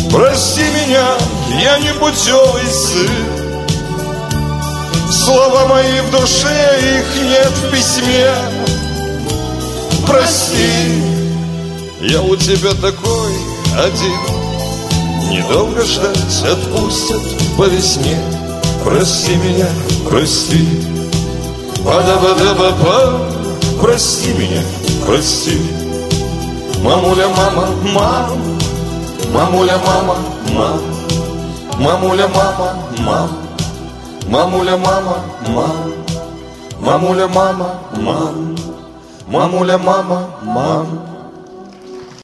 Прости меня, я не путевый сын. Слова мои в душе, их нет в письме. Прости, я у тебя такой один. Недолго ждать, отпустят по весне. Прости меня, прости. Ба-да-ба-да-ба-ба. Прости меня, прости. Мамуля, мама, мам. Мамуля, мама, мам. Мамуля, мама, мам. Мамуля, мама, мам. Мамуля, мама, мам. Мамуля, мама, мам.